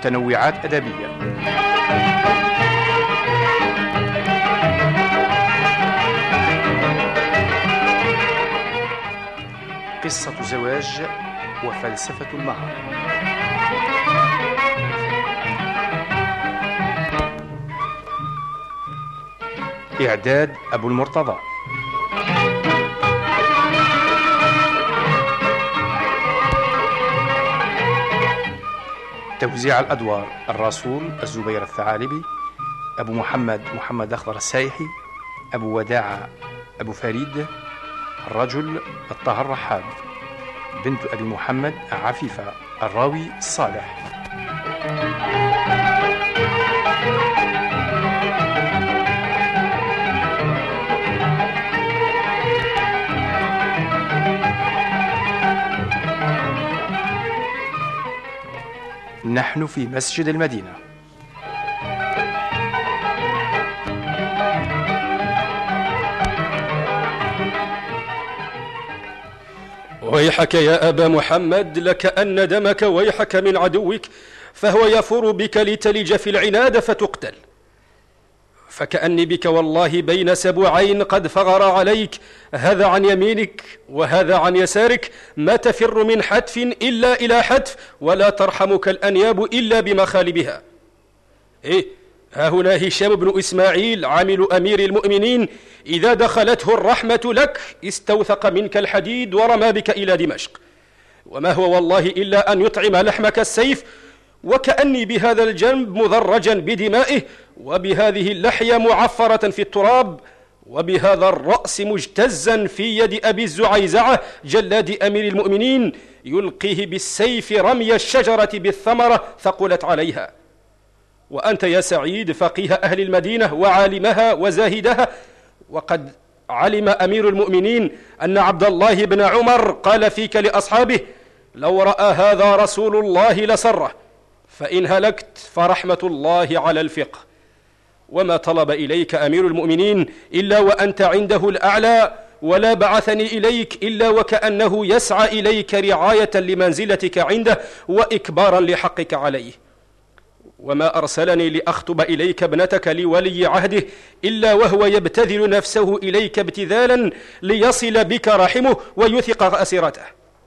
متنوعات أدبية. قصة زواج وفلسفة المهر. إعداد أبو المرتضى. توزيع الأدوار: الرسول الزبير الثعالبي، أبو محمد أخضر السايحي، أبو وداعة أبو فريد، الرجل الطاهر رحاب، بنت أبي محمد عفيفة، الراوي صالح. نحن في مسجد المدينة. ويحك يا أبا محمد، لكأن دمك ويحك من عدوك، فهو يفور بك لتلج في العناد فتقتل. فكأني بك والله بين سبوعين قد فغر عليك، هذا عن يمينك وهذا عن يسارك، ما تفر من حتف إلا إلى حتف، ولا ترحمك الأنياب إلا بمخالبها. ها هنا هشام بن إسماعيل عامل أمير المؤمنين، إذا دخلته الرحمة لك استوثق منك الحديد ورمى بك إلى دمشق، وما هو والله إلا أن يطعم لحمك السيف، وكأني بهذا الجنب مذرجا بدمائه، وبهذه اللحية معفرة في التراب، وبهذا الرأس مجتزا في يد أبي الزعيزعة جلاد أمير المؤمنين، يلقيه بالسيف رمي الشجرة بالثمرة ثقلت عليها. وأنت يا سعيد فقيه أهل المدينة وعالمها وزاهدها، وقد علم أمير المؤمنين أن عبد الله بن عمر قال فيك لأصحابه: لو رأى هذا رسول الله لسره، فإن هلكت فرحمة الله على الفقه. وما طلب إليك أمير المؤمنين إلا وأنت عنده الأعلى، ولا بعثني إليك إلا وكأنه يسعى إليك رعاية لمنزلتك عنده وإكبارا لحقك عليه. وما أرسلني لأخطب إليك ابنتك لولي عهده إلا وهو يبتذل نفسه إليك ابتذالا ليصل بك رحمه ويثق أسرته.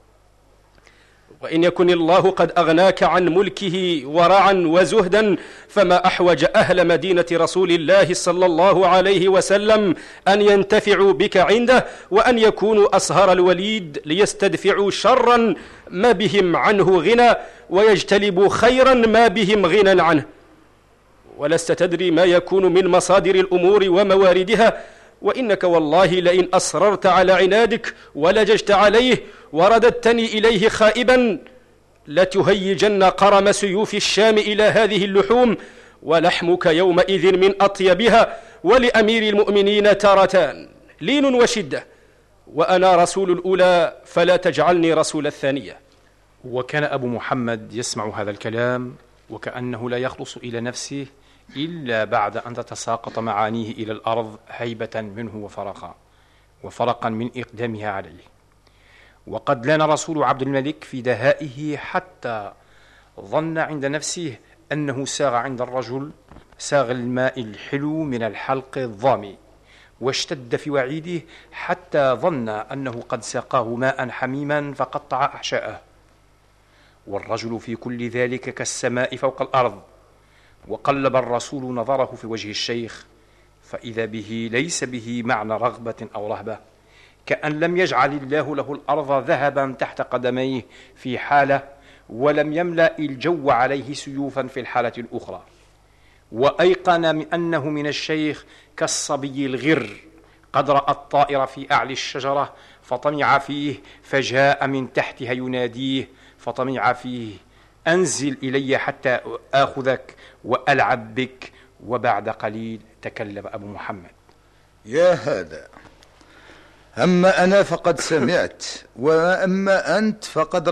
وإن يكن الله قد أغناك عن ملكه ورعا وزهدا، فما أحوج أهل مدينة رسول الله صلى الله عليه وسلم أن ينتفعوا بك عنده، وأن يكونوا أصهر الوليد ليستدفعوا شرا ما بهم عنه غنى، ويجتلبوا خيرا ما بهم غنى عنه. ولست تدري ما يكون من مصادر الأمور ومواردها، وإنك والله لئن أصررت على عنادك ولججت عليه ورددتني إليه خائبا لتهيجن قرم سيوف الشام إلى هذه اللحوم، ولحمك يومئذ من أطيبها. ولأمير المؤمنين تارتان، لين وشدة، وأنا رسول الأولى فلا تجعلني رسول الثانية. وكان أبو محمد يسمع هذا الكلام وكأنه لا يخلص إلى نفسه إلا بعد أن تتساقط معانيه إلى الأرض هيبة منه وفرقا من إقدامها عليه. وقد لان رسول عبد الملك في دهائه حتى ظن عند نفسه أنه ساغ عند الرجل ساغ الماء الحلو من الحلق الظامي، واشتد في وعيده حتى ظن أنه قد ساقاه ماء حميما فقطع أحشاءه. والرجل في كل ذلك كالسماء فوق الأرض. وقلب الرسول نظره في وجه الشيخ، فإذا به ليس به معنى رغبة أو رهبة، كأن لم يجعل الله له الأرض ذهبا تحت قدميه في حالة، ولم يملأ الجو عليه سيوفا في الحالة الأخرى. وأيقن من أنه من الشيخ كالصبي الغر قد رأى الطائر في أعلى الشجرة فطمع فيه، فجاء من تحتها يناديه فطمع فيه: أنزل إلي حتى آخذك وألعب بك. وبعد قليل تكلم أبو محمد: يا هذا، أما أنا فقد سمعت، وأما أنت فقد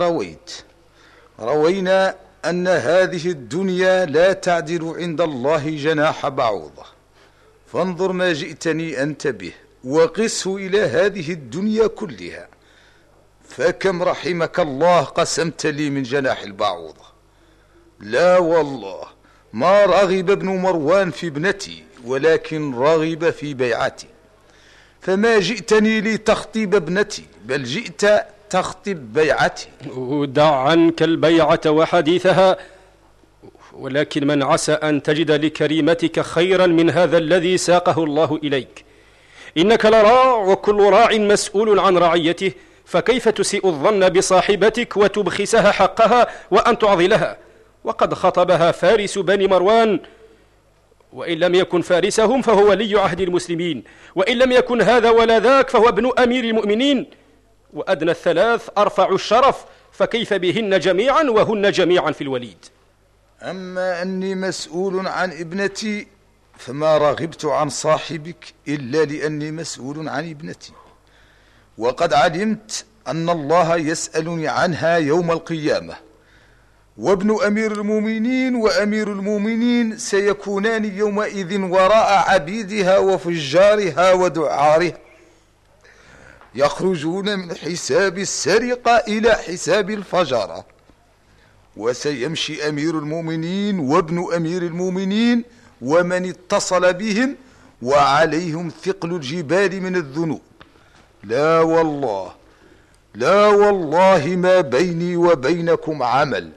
روينا أن هذه الدنيا لا تعدل عند الله جناح بعوضة، فانظر ما جئتني أنت به وقسه إلى هذه الدنيا كلها، فكم رحمك الله قسمت لي من جناح البعوضة. لا والله، ما رغب ابن مروان في ابنتي، ولكن رغب في بيعتي. فما جئتني لتخطيب ابنتي، بل جئت تخطب بيعتي. ودع عنك البيعة وحديثها، ولكن من عسى أن تجد لكريمتك خيرا من هذا الذي ساقه الله إليك. إنك لراع، وكل راع مسؤول عن رعيته، فكيف تسيء الظن بصاحبتك وتبخسها حقها وأن تعضلها؟ وقد خطبها فارس بني مروان، وإن لم يكن فارسهم فهو ولي عهد المسلمين، وإن لم يكن هذا ولا ذاك فهو ابن أمير المؤمنين، وأدنى الثلاث أرفع الشرف، فكيف بهن جميعا وهن جميعا في الوليد؟ أما أني مسؤول عن ابنتي فما رغبت عن صاحبك إلا لأني مسؤول عن ابنتي، وقد علمت أن الله يسألني عنها يوم القيامة، وابن أمير المؤمنين وأمير المؤمنين سيكونان يومئذ وراء عبيدها وفجارها ودعارها، يخرجون من حساب السرقة إلى حساب الفجارة، وسيمشي أمير المؤمنين وابن أمير المؤمنين ومن اتصل بهم وعليهم ثقل الجبال من الذنوب. لا والله، لا والله، ما بيني وبينكم عمل.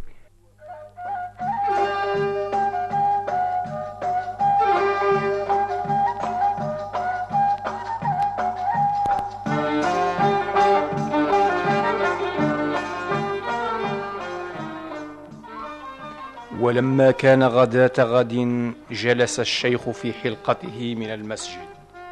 ولما كان غداة غد جلس الشيخ في حلقته من المسجد.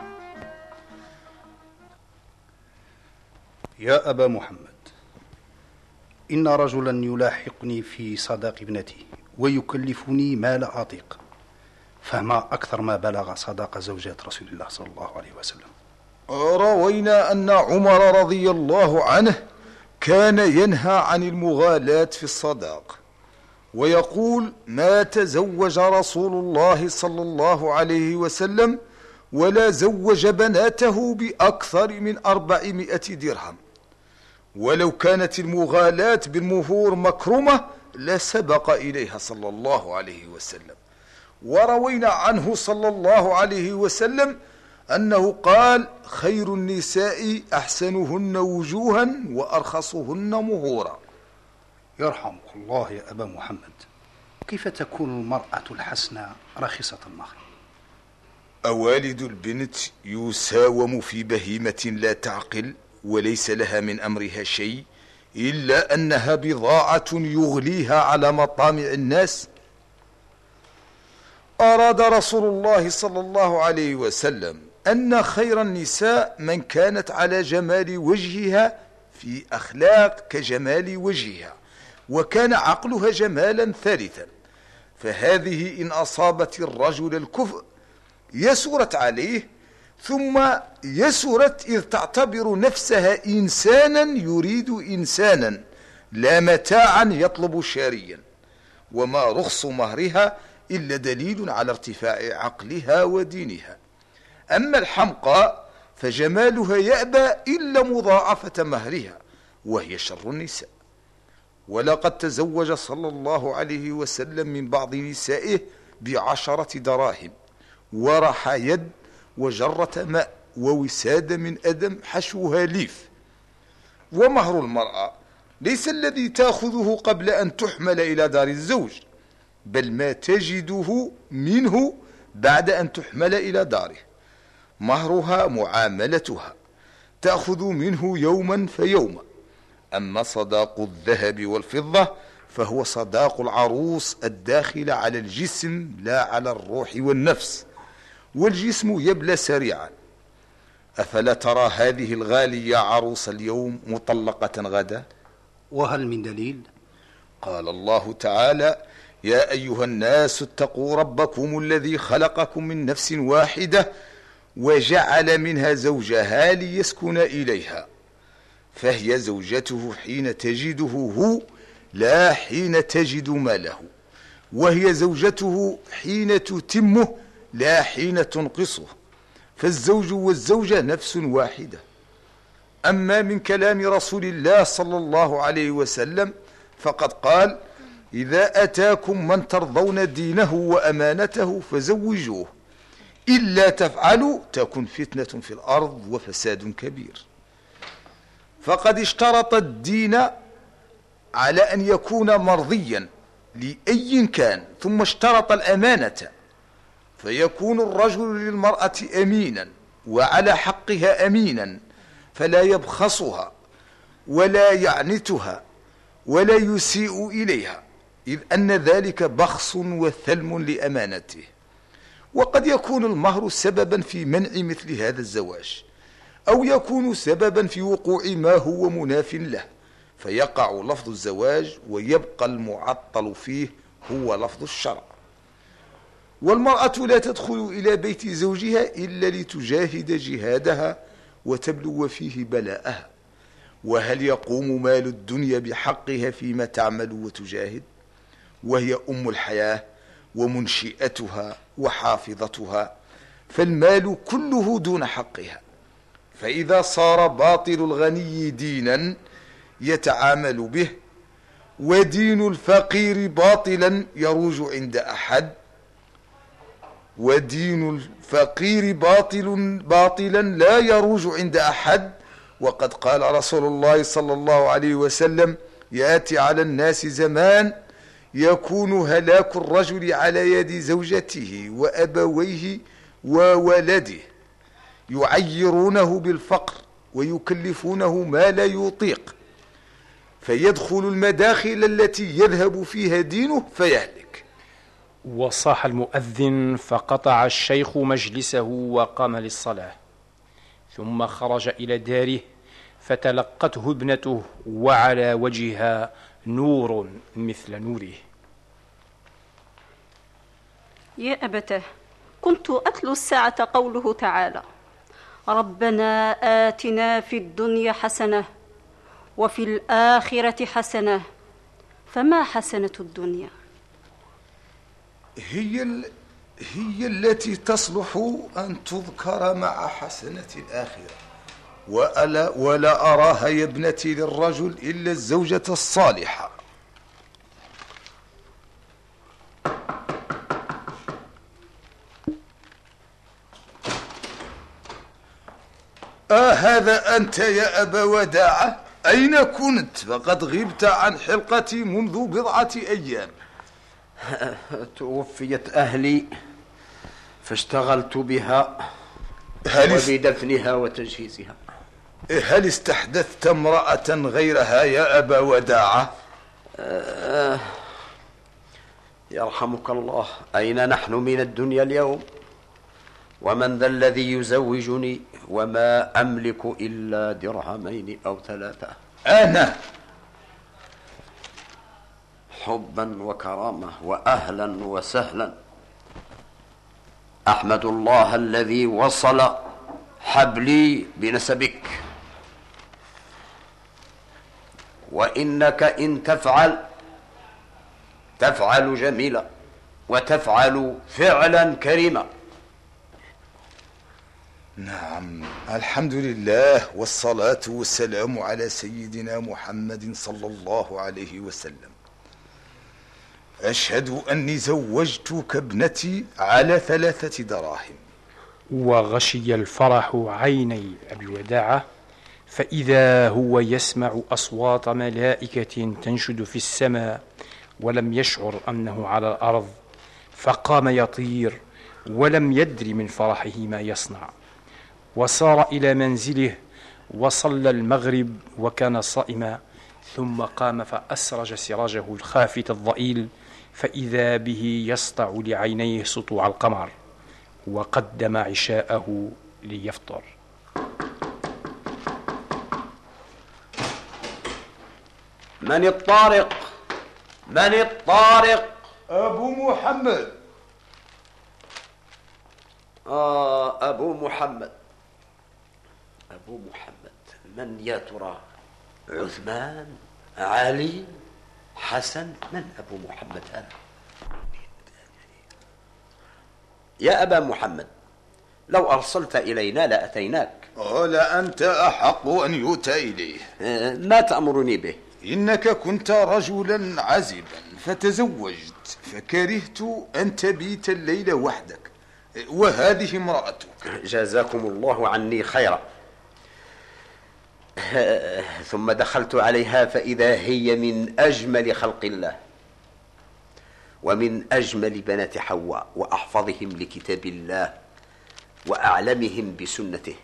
يا أبا محمد، إن رجلا يلاحقني في صداق ابنتي ويكلفني ما لا أطيق، فما أكثر ما بلغ صداق زوجات رسول الله صلى الله عليه وسلم. روينا أن عمر رضي الله عنه كان ينهى عن المغالاة في الصداق، ويقول: ما تزوج رسول الله صلى الله عليه وسلم ولا زوج بناته بأكثر من 400 درهم، ولو كانت المغالاة بالمهور مكرمة لسبق إليها صلى الله عليه وسلم. وروينا عنه صلى الله عليه وسلم أنه قال: خير النساء أحسنهن وجوها وأرخصهن مهورا. يرحمك الله يا أبا محمد، كيف تكون المرأة الحسنى رخيصة المهر؟ أوالد البنت يساوم في بهيمة لا تعقل وليس لها من أمرها شيء إلا أنها بضاعة يغليها على مطامع الناس؟ أراد رسول الله صلى الله عليه وسلم أن خير النساء من كانت على جمال وجهها في أخلاق كجمال وجهها، وكان عقلها جمالا ثالثا، فهذه إن أصابت الرجل الكفء يسرت عليه، ثم يسرت إذ تعتبر نفسها إنسانا يريد إنسانا، لا متاعا يطلب شاريا، وما رخص مهرها إلا دليل على ارتفاع عقلها ودينها. أما الحمقى فجمالها يأبى إلا مضاعفة مهرها، وهي شر النساء. ولقد تزوج صلى الله عليه وسلم من بعض نسائه ب10 دراهم، ورح يد وجرة ماء ووساد من أدم حشوها ليف. ومهر المرأة ليس الذي تأخذه قبل أن تحمل إلى دار الزوج، بل ما تجده منه بعد أن تحمل إلى داره. مهرها معاملتها، تأخذ منه يوما فيوما. أما صداق الذهب والفضة فهو صداق العروس الداخل على الجسم لا على الروح والنفس، والجسم يبلى سريعا. أفلا ترى هذه الغالية عروس اليوم مطلقة غدا؟ وهل من دليل؟ قال الله تعالى: يا أيها الناس اتقوا ربكم الذي خلقكم من نفس واحدة وجعل منها زوجها ليسكن إليها، فهي زوجته حين تجده هو لا حين تجد ماله، وهي زوجته حين تتمه لا حين تنقصه، فالزوج والزوجة نفس واحدة. أما من كلام رسول الله صلى الله عليه وسلم فقد قال: إذا أتاكم من ترضون دينه وأمانته فزوجوه، إلا تفعلوا تكن فتنة في الأرض وفساد كبير. فقد اشترط الدين على أن يكون مرضيا لأي كان، ثم اشترط الأمانة، فيكون الرجل للمرأة أمينا وعلى حقها أمينا، فلا يبخسها ولا يعنتها ولا يسيء إليها، إذ أن ذلك بخس وثلم لأمانته. وقد يكون المهر سببا في منع مثل هذا الزواج، أو يكون سببا في وقوع ما هو مناف له، فيقع لفظ الزواج ويبقى المعطل فيه هو لفظ الشرع. والمرأة لا تدخل إلى بيت زوجها إلا لتجاهد جهادها وتبلو فيه بلاءها. وهل يقوم مال الدنيا بحقها فيما تعمل وتجاهد؟ وهي أم الحياة ومنشئتها وحافظتها، فالمال كله دون حقها. فإذا صار باطل الغني دينا يتعامل به، ودين الفقير باطلا يروج عند أحد، ودين الفقير باطلا لا يروج عند أحد. وقد قال رسول الله صلى الله عليه وسلم: يأتي على الناس زمان يكون هلاك الرجل على يد زوجته وأبويه وولده، يعيرونه بالفقر ويكلفونه ما لا يطيق، فيدخل المداخل التي يذهب فيها دينه فيهلك. وصاح المؤذن فقطع الشيخ مجلسه وقام للصلاة، ثم خرج إلى داره فتلقته ابنته وعلى وجهها نور مثل نوره. يا أبتاه، كنت أتلو الساعة قوله تعالى: ربنا آتنا في الدنيا حسنة وفي الآخرة حسنة. فما حسنة الدنيا؟ هي التي تصلح أن تذكر مع حسنة الآخرة. ولا أراها يا ابنتي للرجل إلا الزوجة الصالحة. هذا أنت يا أبا وداعة؟ أين كنت؟ فقد غبت عن حلقتي منذ بضعة أيام. توفيت أهلي فاشتغلت بها وبدفنها وتجهيزها. هل استحدثت امرأة غيرها يا أبا وداعة؟ يرحمك الله، أين نحن من الدنيا اليوم؟ ومن ذا الذي يزوجني وما أملك إلا درهمين أو 3. أنا حبا وكرامة وأهلا وسهلا. أحمد الله الذي وصل حبلي بنسبك، وإنك إن تفعل جميلا وتفعل فعلا كريما. نعم، الحمد لله، والصلاة والسلام على سيدنا محمد صلى الله عليه وسلم. أشهد أني زوجتك ابنتي على 3 دراهم. وغشي الفرح عيني أبي وداعة، فإذا هو يسمع أصوات ملائكة تنشد في السماء، ولم يشعر أنه على الأرض، فقام يطير ولم يدر من فرحه ما يصنع، وصار إلى منزله وصلى المغرب وكان صائما، ثم قام فأسرج سراجه الخافت الضئيل، فإذا به يسطع لعينيه سطوع القمر، وقدم عشاءه ليفطر. من الطارق؟ من الطارق؟ أبو محمد. أبو محمد. أبو محمد من يا ترى؟ عثمان؟ علي؟ حسن؟ من أبو محمد هذا؟ يا أبا محمد، لو أرسلت إلينا لأتيناك. لا، أنت أحق أن يؤتى إليه. ما تأمرني به؟ إنك كنت رجلا عزبا، فتزوجت فكرهت أن تبيت الليل وحدك، وهذه امرأتك. جزاكم الله عني خيرا. ثم دخلت عليها فإذا هي من أجمل خلق الله، ومن أجمل بنات حواء، وأحفظهم لكتاب الله، وأعلمهم بسنته،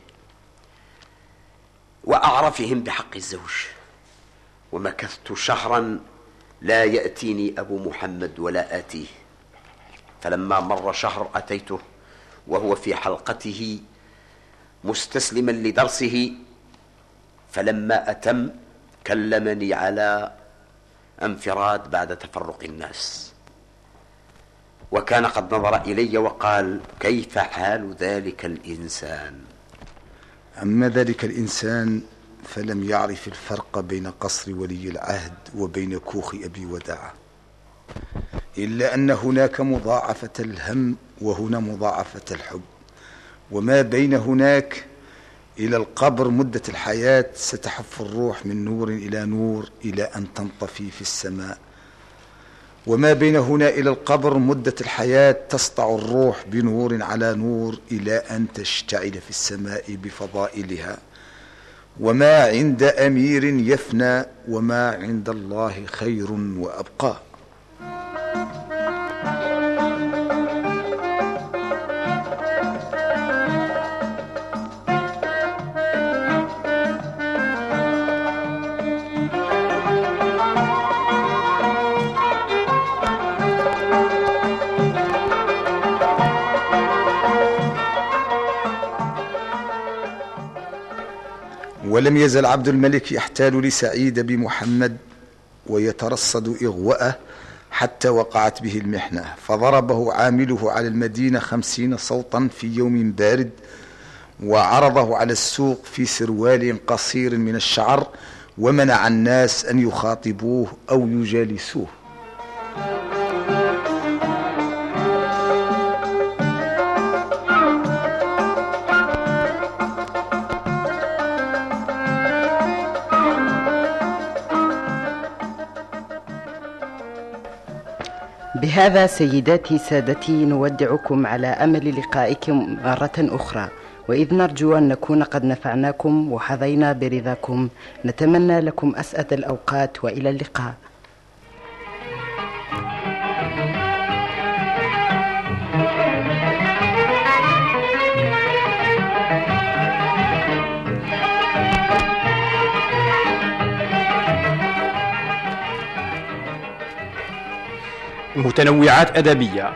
وأعرفهم بحق الزوج. ومكثت شهرا لا يأتيني أبو محمد ولا آتيه، فلما مر شهر أتيته وهو في حلقته مستسلما لدرسه، فلما أتم كلمني على انفراد بعد تفرق الناس، وكان قد نظر إلي وقال: كيف حال ذلك الإنسان؟ أما ذلك الإنسان فلم يعرف الفرق بين قصر ولي العهد وبين كوخ أبي وداعة، إلا أن هناك مضاعفة الهم وهنا مضاعفة الحب، وما بين هناك إلى القبر مدة الحياة ستحف الروح من نور إلى نور إلى أن تنطفي في السماء، وما بين هنا إلى القبر مدة الحياة تسطع الروح بنور على نور إلى أن تشتعل في السماء بفضائلها. وما عند أمير يفنى، وما عند الله خير وأبقى. ولم يزل عبد الملك يحتال لسعيد بمحمد ويترصد إغواءه حتى وقعت به المحنة، فضربه عامله على المدينة 50 صوتا في يوم بارد، وعرضه على السوق في سروال قصير من الشعر، ومنع الناس أن يخاطبوه أو يجالسوه. بهذا سيداتي سادتي نودعكم على أمل لقائكم مرة أخرى، وإذ نرجو أن نكون قد نفعناكم وحظينا برضاكم، نتمنى لكم أسعد الأوقات وإلى اللقاء. متنوعات أدبية.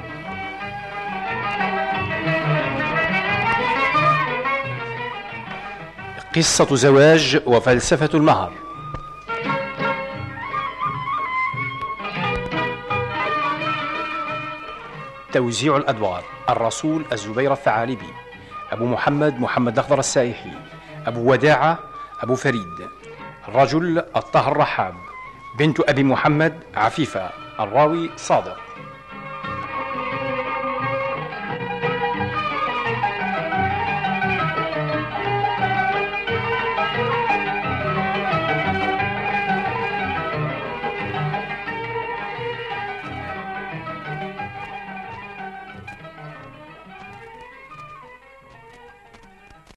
قصة زواج وفلسفة المهر. توزيع الأدوار: الرسول الزبير الثعالبي، أبو محمد محمد الأخضر السائحي، أبو وداعة أبو فريد، الرجل الطاهر الرحاب، بنت أبي محمد عفيفة، الراوي صادق.